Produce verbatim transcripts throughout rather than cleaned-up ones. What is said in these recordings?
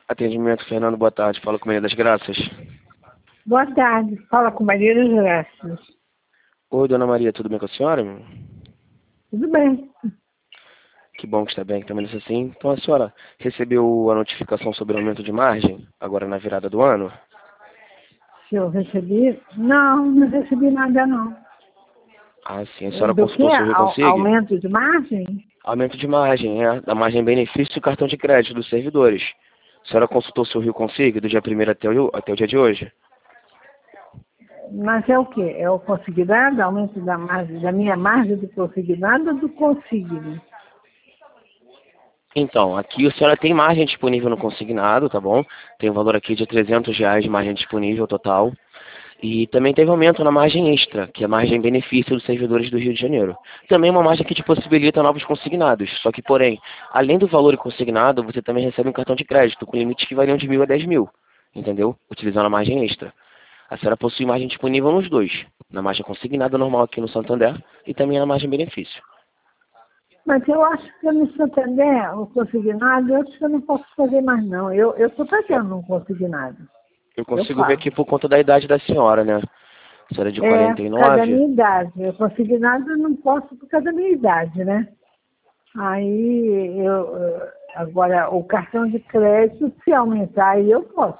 Atendimento, Fernando, boa tarde. Fala com Maria das Graças. Boa tarde. Fala com Maria das Graças. Oi, dona Maria, tudo bem com a senhora? Tudo bem. Que bom que está bem, que também isso assim. Então a senhora recebeu a notificação sobre o aumento de margem, agora na virada do ano? Se eu recebi? Não, não recebi nada não. Ah, sim. A senhora Do consultou que? o seu Rio Au- Consigo? Aumento de margem? Aumento de margem, é. Da margem benefício e cartão de crédito dos servidores. A senhora consultou o seu Rio Consigo do dia primeiro até o, até o dia de hoje? Mas é o quê? É o consignado? Aumento da margem, da minha margem do consignado ou do consigno? Então, aqui a senhora tem margem disponível no consignado, tá bom? Tem um valor aqui de trezentos reais de margem disponível total. E também teve aumento na margem extra, que é a margem benefício dos servidores do Rio de Janeiro. Também uma margem que te possibilita novos consignados. Só que, porém, além do valor consignado, você também recebe um cartão de crédito com limites que variam de mil a dez mil. Entendeu? Utilizando a margem extra. A senhora possui margem disponível nos dois. Na margem consignada normal aqui no Santander e também na margem benefício. Mas eu acho que no Santander, o consignado, eu acho que eu não posso fazer mais não. Eu estou pagando um consignado. Eu Eu consigo ver pago. aqui por conta da idade da senhora, né? A senhora é de É, quarenta e por causa da nove. minha idade. Eu consignado eu não posso por causa da minha idade, né? Aí, eu, eh, agora, o cartão de crédito, se aumentar, aí eu posso.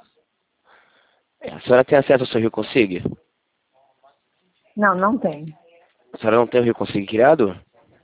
A senhora tem acesso ao seu Rio Consigo? Não, não tem. A senhora não tem o Rio Consigo criado?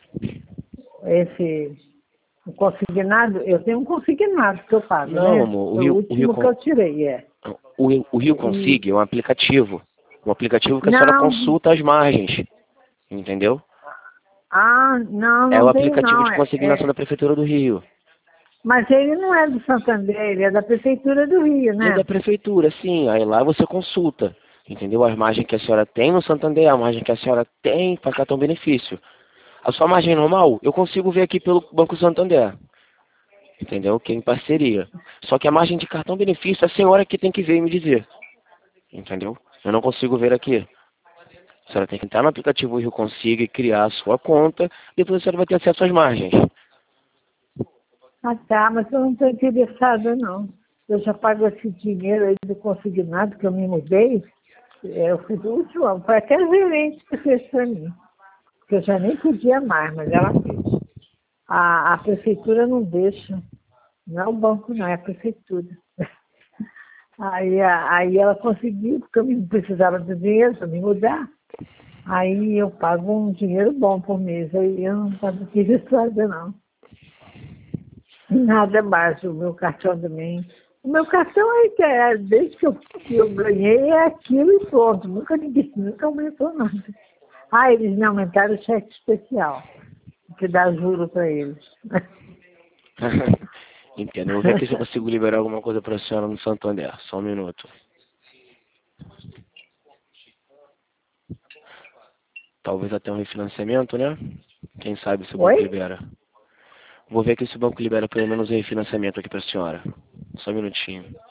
Esse, o consignado, eu tenho um consignado que eu pago, Não, né? amor. O Foi o Rio, o Rio, último que Con- eu tirei, é. o, o Rio E, Consigo é um aplicativo. Um aplicativo que a senhora não, consulta as margens. Entendeu? ah, não, É o não tenho aplicativo não. de É, consignação é, da Prefeitura do Rio. mas ele não é do Santander, ele é da Prefeitura do Rio, E é da né? Prefeitura, sim. Aí lá você consulta. Entendeu? As margens que a senhora tem no Santander, a margem que a senhora tem para cartão benefício. A sua margem normal, eu consigo ver aqui pelo Banco Santander. Entendeu? Que é em parceria. Só que a margem de cartão benefício, a senhora que tem que ver e me dizer. Entendeu? Eu não consigo ver aqui. A senhora tem que entrar no aplicativo Rio Consigo e criar a sua conta. Depois a senhora vai ter acesso às margens. Ah, tá, mas eu não estou interessada, não. Eu já pago esse dinheiro aí do consignado que eu me mudei. É, eu fui do último ano. Foi até a gerente que fez para mim. Que eu já nem podia mais, mas ela fez. A, a prefeitura não deixa. Não é o banco, não, é a prefeitura. Aí, a- aí ela conseguiu, porque eu não precisava do dinheiro para me mudar. Aí eu pago um dinheiro bom por mês. Aí eu não estava interessada, não. Nada mais, o meu cartão também. O meu cartão é, que é desde que eu, que eu ganhei, é aquilo e pronto. Nunca ninguém, nunca aumentou nada. Ah, eles me aumentaram o cheque especial, que dá juro para eles. Entendo. Eu vou ver aqui se eu consigo liberar alguma coisa para a senhora no Santander. Só um minuto. Talvez até um refinanciamento, né? Quem sabe se o banco Oi? libera. Vou ver aqui se o banco libera pelo menos um refinanciamento aqui para a senhora. Só um minutinho.